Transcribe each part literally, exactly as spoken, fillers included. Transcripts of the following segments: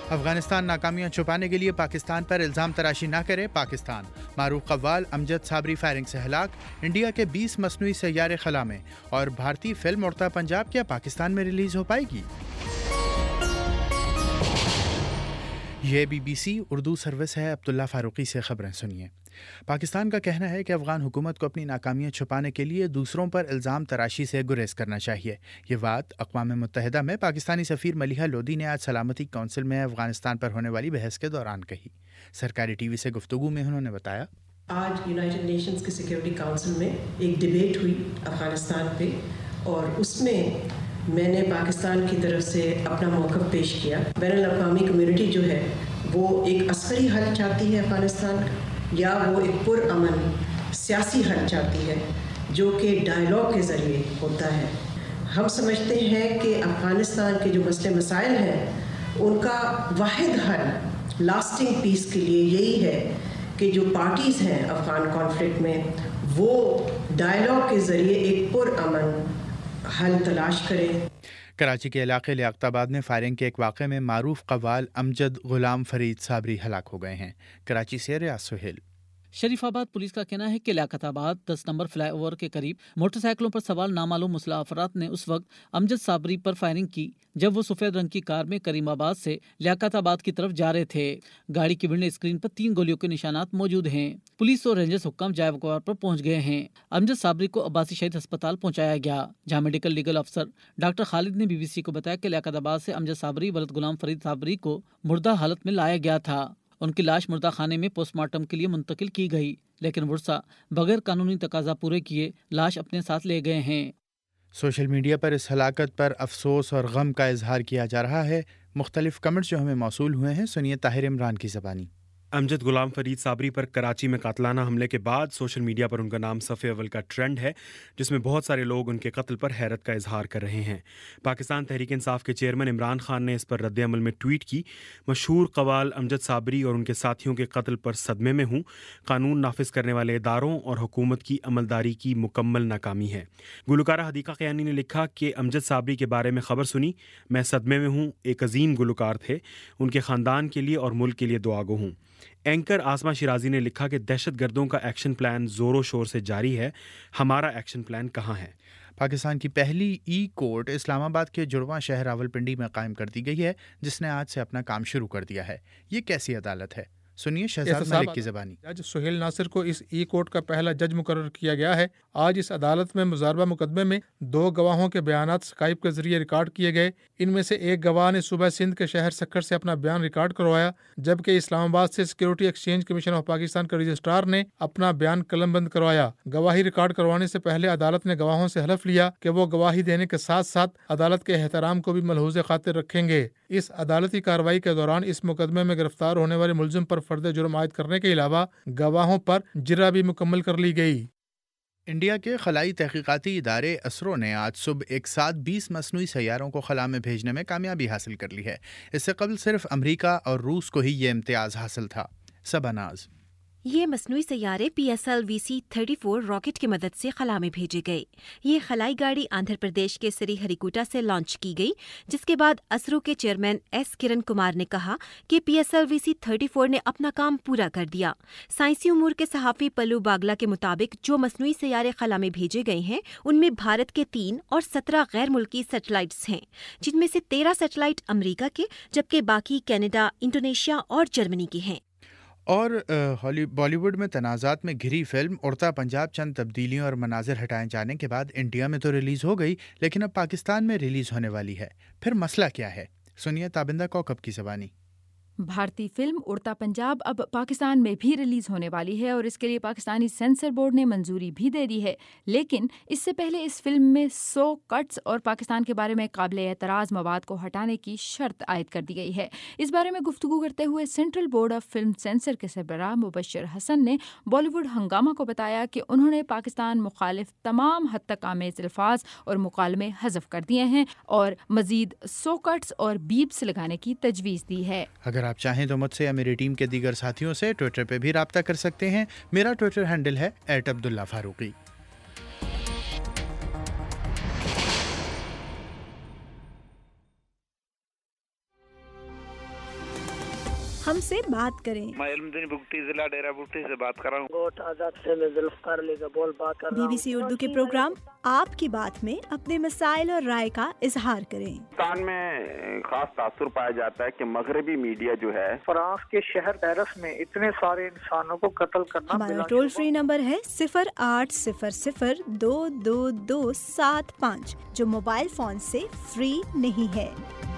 افغانستان ناکامیاں چھپانے کے لیے پاکستان پر الزام تراشی نہ کرے، پاکستان معروف قوال امجد صابری فائرنگ سے ہلاک، انڈیا کے بیس مصنوعی سیارے خلا میں، اور بھارتی فلم اڑتا پنجاب کیا پاکستان میں ریلیز ہو پائے گی؟ یہ B B C Urdu service ہے، عبداللہ فاروقی سے خبریں سنیے۔ پاکستان کا کہنا ہے کہ افغان حکومت کو اپنی ناکامیاں چھپانے کے لیے دوسروں پر الزام تراشی سے گریز کرنا چاہیے۔ یہ بات اقوام متحدہ میں پاکستانی سفیر ملیحہ لودھی نے آج سلامتی کونسل میں افغانستان پر ہونے والی بحث کے دوران کہی۔ سرکاری ٹی وی سے گفتگو میں انہوں نے بتایا، آج یونائٹڈ نیشنز کے سیکیورٹی کونسل میں ایک ڈیبیٹ ہوئی افغانستان پہ، اور اس میں میں نے پاکستان کی طرف سے اپنا موقف پیش کیا۔ بین الاقوامی کمیونٹی جو ہے وہ ایک عسکری حل چاہتی ہے افغانستان کا، یا وہ ایک پرامن سیاسی حل چاہتی ہے جو کہ ڈائیلاگ کے ذریعے ہوتا ہے۔ ہم سمجھتے ہیں کہ افغانستان کے جو مسئلے مسائل ہیں ان کا واحد حل لاسٹنگ پیس کے لیے یہی ہے کہ جو پارٹیز ہیں افغان کانفلکٹ میں وہ ڈائیلاگ کے ذریعے ایک پرامن حل تلاش کریں۔ کراچی کے علاقے لیاقت آباد میں فائرنگ کے ایک واقعے میں معروف قوال امجد غلام فرید صابری ہلاک ہو گئے ہیں۔ کراچی سے ریاض سہیل۔ شریف آباد پولیس کا کہنا ہے کہ لیاقت آباد دس نمبر فلائی اوور کے قریب موٹر سائیکلوں پر سوار نامعلوم مسلح افراد نے اس وقت امجد صابری پر فائرنگ کی جب وہ سفید رنگ کی کار میں کریم آباد سے لیاقت آباد کی طرف جا رہے تھے۔ گاڑی کی ونڈو اسکرین پر تین گولیوں کے نشانات موجود ہیں۔ پولیس اور رینجرز حکام جائے وقوع پر پہنچ گئے ہیں۔ امجد صابری کو عباسی شہید ہسپتال پہنچایا گیا، جہاں میڈیکل لیگل افسر ڈاکٹر خالد نے بی بی سی کو بتایا کہ لیاقت آباد سے امجد صابری ولد غلام فرید صابری کو مردہ حالت میں لایا گیا تھا۔ ان کی لاش مردہ خانے میں پوسٹ مارٹم کے لیے منتقل کی گئی، لیکن ورثاء بغیر قانونی تقاضا پورے کیے لاش اپنے ساتھ لے گئے ہیں۔ سوشل میڈیا پر اس ہلاکت پر افسوس اور غم کا اظہار کیا جا رہا ہے۔ مختلف کمنٹس جو ہمیں موصول ہوئے ہیں، سنیے طاہر عمران کی زبانی۔ امجد غلام فرید صابری پر کراچی میں قاتلانہ حملے کے بعد سوشل میڈیا پر ان کا نام صفحے اول کا ٹرینڈ ہے، جس میں بہت سارے لوگ ان کے قتل پر حیرت کا اظہار کر رہے ہیں۔ پاکستان تحریک انصاف کے چیئرمین عمران خان نے اس پر رد عمل میں ٹویٹ کی، مشہور قوال امجد صابری اور ان کے ساتھیوں کے قتل پر صدمے میں ہوں۔ قانون نافذ کرنے والے اداروں اور حکومت کی عملداری کی مکمل ناکامی ہے۔ گلوکارہ حدیقہ قیانی نے لکھا کہ امجد صابری کے بارے میں خبر سنی، میں صدمے میں ہوں، ایک عظیم گلوکار تھے، ان کے خاندان کے لیے اور ملک کے لیے دعا گو ہوں۔ اینکر آسما شیرازی نے لکھا کہ دہشت گردوں کا ایکشن پلان زور و شور سے جاری ہے، ہمارا ایکشن پلان کہاں ہے؟ پاکستان کی پہلی ای کورٹ اسلام آباد کے جڑواں شہر راولپنڈی میں قائم کر دی گئی ہے، جس نے آج سے اپنا کام شروع کر دیا ہے۔ یہ کیسی عدالت ہے؟ سنیے شہزاد ملک کی زبانی۔ جج سہیل ناصر کو اس ای کورٹ کا پہلا جج مقرر کیا گیا ہے۔ آج اس عدالت میں مضاربہ مقدمے میں دو گواہوں کے بیانات سکائپ کے ذریعے ریکارڈ کیے گئے۔ ان میں سے ایک گواہ نے صوبہ سندھ کے شہر سکھر سے اپنا بیان ریکارڈ کروایا، جبکہ اسلام آباد سے security exchange commission of Pakistan کے رجسٹرار نے اپنا بیان قلم بند کروایا۔ گواہی ریکارڈ کروانے سے پہلے عدالت نے گواہوں سے حلف لیا کہ وہ گواہی دینے کے ساتھ ساتھ عدالت کے احترام کو بھی ملحوظ خاطر رکھیں گے۔ اس عدالتی کارروائی کے دوران اس مقدمے میں گرفتار ہونے والے ملزم پر فرد جرم عائد کرنے کے علاوہ گواہوں پر جرہ بھی مکمل کر لی گئی۔ انڈیا کے خلائی تحقیقاتی ادارے اسرو نے آج صبح ایک ساتھ بیس مصنوعی سیاروں کو خلا میں بھیجنے میں کامیابی حاصل کر لی ہے۔ اس سے قبل صرف امریکہ اور روس کو ہی یہ امتیاز حاصل تھا۔ سباناز۔ یہ مصنوعی سیارے P S L V C thirty four rocket کی مدد سے خلا میں بھیجے گئے۔ یہ خلائی گاڑی آندھرا پردیش کے سری ہریکوٹا سے لانچ کی گئی، جس کے بعد اسرو کے چیئرمین ایس کرن کمار نے کہا کہ P S L V C thirty four نے اپنا کام پورا کر دیا۔ سائنسی امور کے صحافی پلو باگلا کے مطابق جو مصنوعی سیارے خلا میں بھیجے گئے ہیں ان میں بھارت کے تین اور سترہ غیر ملکی سیٹلائٹس ہیں، جن میں سے تیرہ سیٹلائٹ امریکہ کے جبکہ باقی کینیڈا، انڈونیشیا اور جرمنی کے ہیں۔ اور بالی ووڈ میں تنازعات میں گھری فلم اڑتا پنجاب چند تبدیلیوں اور مناظر ہٹائے جانے کے بعد انڈیا میں تو ریلیز ہو گئی، لیکن اب پاکستان میں ریلیز ہونے والی ہے۔ پھر مسئلہ کیا ہے؟ سنیے تابندہ کوکب کی زبانی۔ بھارتی فلم اڑتا پنجاب اب پاکستان میں بھی ریلیز ہونے والی ہے اور اس کے لیے پاکستانی سینسر بورڈ نے منظوری بھی دے دی ہے، لیکن اس سے پہلے اس فلم میں سو کٹس اور پاکستان کے بارے میں قابل اعتراض مواد کو ہٹانے کی شرط عائد کر دی گئی ہے۔ اس بارے میں گفتگو کرتے ہوئے central board of film censor کے سربراہ مبشر حسن نے بالی ووڈ ہنگامہ کو بتایا کہ انہوں نے پاکستان مخالف تمام حد تک آمیز الفاظ اور مکالمے حذف کر دیے ہیں اور مزید سو کٹس اور بیپس لگانے کی تجویز دی ہے۔ اگر آپ چاہیں تو مجھ سے یا میری ٹیم کے دیگر ساتھیوں سے ٹویٹر پہ بھی رابطہ کر سکتے ہیں۔ میرا ٹویٹر ہینڈل ہے ایٹ عبداللہ فاروقی۔ ہم سے بات کریں۔ میں علمدین بگٹی ضلع ڈیرہ بگٹی سے بات کر رہا ہوں۔ گوٹ آزاد سے میں ذوالفقار علی کا بول بات کر رہا ہوں۔ بی بی سی اردو کے پروگرام آپ کی بات میں اپنے مسائل اور رائے کا اظہار کریں۔ پاکستان میں خاص تاثر پایا جاتا ہے کہ مغربی میڈیا جو ہے فرانس کے شہر پیرس میں اتنے سارے انسانوں کو قتل کرنا۔ ہمارا ٹول فری نمبر ہے صفر آٹھ صفر صفر دو دو دو سات پانچ جو موبائل فون سے فری نہیں ہے۔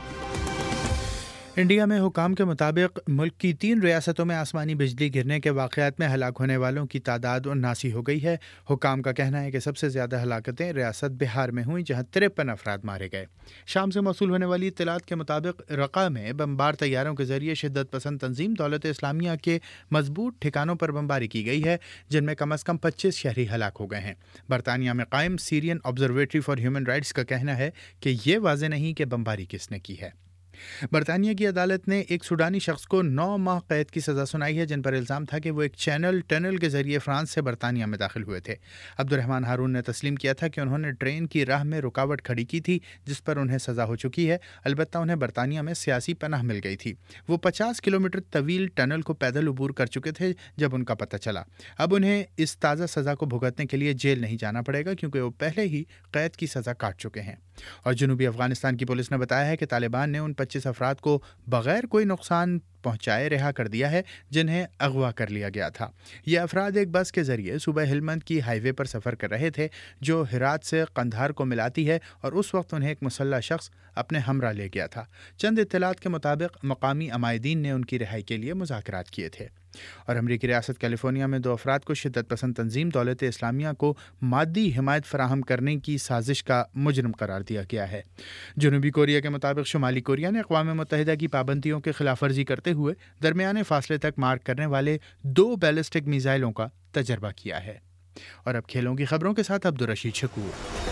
انڈیا میں حکام کے مطابق ملک کی تین ریاستوں میں آسمانی بجلی گرنے کے واقعات میں ہلاک ہونے والوں کی تعداد اناسی ہو گئی ہے۔ حکام کا کہنا ہے کہ سب سے زیادہ ہلاکتیں ریاست بہار میں ہوئیں جہاں ترپن افراد مارے گئے۔ شام سے موصول ہونے والی اطلاعات کے مطابق رقہ میں بمبار طیاروں کے ذریعے شدت پسند تنظیم دولت اسلامیہ کے مضبوط ٹھکانوں پر بمباری کی گئی ہے جن میں کم از کم پچیس شہری ہلاک ہو گئے ہیں۔ برطانیہ میں قائم Syrian observatory for human rights کا کہنا ہے کہ یہ واضح نہیں کہ بمباری کس نے کی ہے۔ برطانیہ کی عدالت نے ایک سوڈانی شخص کو نو ماہ قید کی سزا سنائی ہے جن پر الزام تھا کہ وہ ایک چینل ٹنل کے ذریعے فرانس سے برطانیہ میں داخل ہوئے تھے۔ عبد الرحمان ہارون نے تسلیم کیا تھا کہ انہوں نے ٹرین کی راہ میں رکاوٹ کھڑی کی تھی جس پر انہیں سزا ہو چکی ہے، البتہ انہیں برطانیہ میں سیاسی پناہ مل گئی تھی۔ وہ پچاس کلومیٹر طویل ٹنل کو پیدل عبور کر چکے تھے جب ان کا پتہ چلا۔ اب انہیں اس تازہ سزا کو بھگتنے کے لیے جیل نہیں جانا پڑے گا کیونکہ وہ پہلے ہی قید کی سزا کاٹ چکے ہیں۔ اور جنوبی افغانستان کی پولیس نے بتایا ہے کہ طالبان نے ان پچیس افراد کو بغیر کوئی نقصان پہنچائے رہا کر دیا ہے جنہیں اغوا کر لیا گیا تھا۔ یہ افراد ایک بس کے ذریعے صوبہ ہلمند کی ہائی وے پر سفر کر رہے تھے جو ہرات سے قندھار کو ملاتی ہے اور اس وقت انہیں ایک مسلح شخص اپنے ہمراہ لے گیا تھا۔ چند اطلاعات کے مطابق مقامی عمائدین نے ان کی رہائی کے لیے مذاکرات کیے تھے۔ اور امریکی ریاست کیلیفورنیا میں دو افراد کو شدت پسند تنظیم دولت اسلامیہ کو مادی حمایت فراہم کرنے کی سازش کا مجرم قرار دیا گیا ہے۔ جنوبی کوریا کے مطابق شمالی کوریا نے اقوام متحدہ کی پابندیوں کی خلاف ورزی کرتے ہوئے درمیانے فاصلے تک مار کرنے والے دو بیلسٹک میزائلوں کا تجربہ کیا ہے۔ اور اب کھیلوں کی خبروں کے ساتھ Abdul Rashid Shakoor.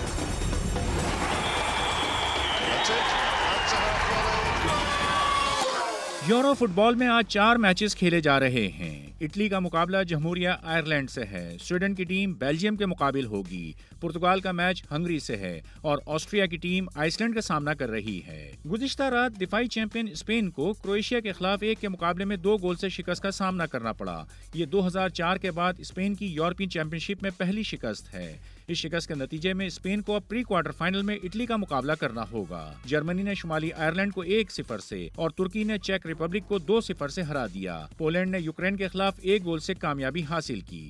Euro football میں آج چار میچز کھیلے جا رہے ہیں۔ اٹلی کا مقابلہ جمہوریہ آئرلینڈ سے ہے، سویڈن کی ٹیم بیلجیم کے مقابل ہوگی، پرتگال کا میچ ہنگری سے ہے اور آسٹریا کی ٹیم آئس لینڈ کا سامنا کر رہی ہے۔ گزشتہ رات دفاعی چیمپئن اسپین کو کروشیا کے خلاف ایک کے مقابلے میں دو گول سے شکست کا سامنا کرنا پڑا۔ یہ دو ہزار چار کے بعد اسپین کی یورپین چیمپئن شپ میں پہلی شکست ہے۔ اس شکست کے نتیجے میں اسپین کو اب پری کوارٹر فائنل میں اٹلی کا مقابلہ کرنا ہوگا۔ جرمنی نے شمالی آئرلینڈ کو ایک صفر سے اور ترکی نے چیک ریپبلک کو دو صفر سے ہرا دیا۔ پولینڈ نے یوکرین کے خلاف ایک گول سے کامیابی حاصل کی۔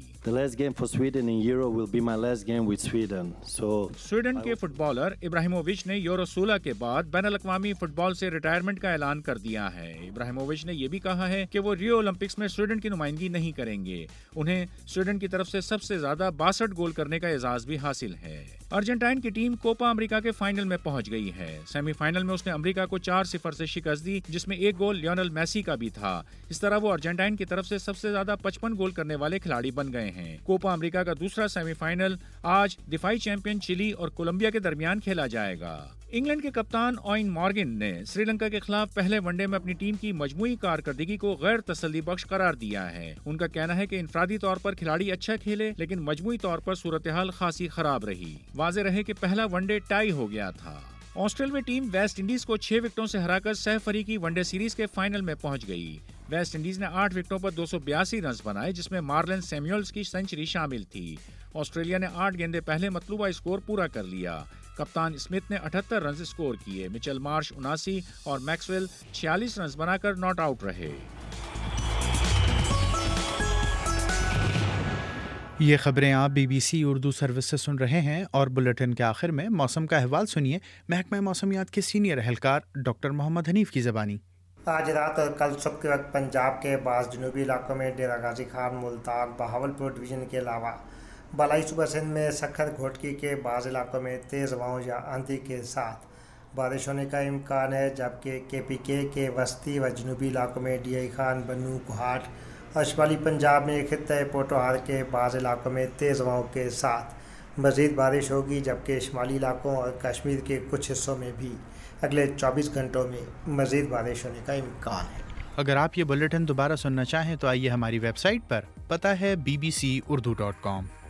سویڈن کے فٹ بالر ابراہیمووچ نے یورو سولہ کے بعد بین الاقوامی فٹ بال سے ریٹائرمنٹ کا اعلان کر دیا ہے۔ ابراہیمووچ نے یہ بھی کہا ہے کہ وہ ریو اولمپکس میں سویڈن کی نمائندگی نہیں کریں گے۔ انہیں سویڈن کی طرف سے سب سے زیادہ باسٹھ گول کرنے کا اعزاز بھی حاصل ہے۔ ارجنٹائن کی ٹیم کوپا امریکہ کے فائنل میں پہنچ گئی ہے۔ سیمی فائنل میں اس نے امریکہ کو چار صفر سے شکست دی جس میں ایک گول لیونل میسی کا بھی تھا۔ اس طرح وہ ارجنٹائن کی طرف سے سب سے زیادہ پچپن گول کرنے والے کھلاڑی بن گئے ہیں۔ کوپا امریکہ کا دوسرا سیمی فائنل آج دفاعی چیمپئن چلی اور کولمبیا کے درمیان کھیلا جائے گا۔ انگلینڈ کے کپتان اوین مارگن نے سری لنکا کے خلاف پہلے ون ڈے میں اپنی ٹیم کی مجموعی کارکردگی کو غیر تسلی بخش قرار دیا ہے۔ ان کا کہنا ہے کہ انفرادی طور پر کھلاڑی اچھا کھیلے لیکن مجموعی طور پر صورتحال خاصی خراب رہی۔ واضح رہے کہ پہلا ون ڈے ٹائی ہو گیا تھا۔ آسٹریلوی ٹیم ویسٹ انڈیز کو چھ وکٹوں سے ہرا کر سہ فریقی ون ڈے سیریز کے فائنل میں پہنچ گئی۔ ویسٹ انڈیز نے آٹھ وکٹوں پر دو سو بیاسی رنز بنائے جس میں مارلن سیمیولز کی سنچری شامل تھی۔ آسٹریلیا نے آٹھ گیندیں پہلے مطلوبہ اسکور پورا کر لیا۔ کپتان اسمتھ نے اٹھہتر رنز اسکور کیے، مچل مارش اناسی اور میکسویل چھیالیس رنز بنا کر ناٹ آؤٹ رہے۔ یہ خبریں آپ B B C Urdu service سے سن رہے ہیں اور بلیٹن کے آخر میں موسم کا احوال سنیے محکمہ موسمیات کے سینئر اہلکار ڈاکٹر محمد حنیف کی زبانی۔ آج رات اور کل صبح کے وقت پنجاب کے بعض جنوبی علاقوں میں ڈیرہ غازی خان، ملتان، بہاولپور ڈویژن کے علاوہ بالائی صوبہ سندھ میں سکھت گھوٹکی کے بعض علاقوں میں تیز ہواؤں یا آندھی کے ساتھ بارش ہونے کا امکان ہے، جبکہ کے پی کے کے وسطی و جنوبی علاقوں میں ڈی آئی خان، بنو، کوہاٹ اور شمالی پنجاب میں خطہ پوٹوہار کے بعض علاقوں میں تیز ہواؤں کے ساتھ مزید بارش ہوگی، جبکہ شمالی علاقوں اور کشمیر کے کچھ حصوں میں بھی اگلے چوبیس گھنٹوں میں مزید بارش ہونے کا امکان ہے۔ اگر آپ یہ بلیٹن دوبارہ سننا چاہیں تو آئیے ہماری ویب سائٹ پر، پتہ ہے B B C Urdu dot کام۔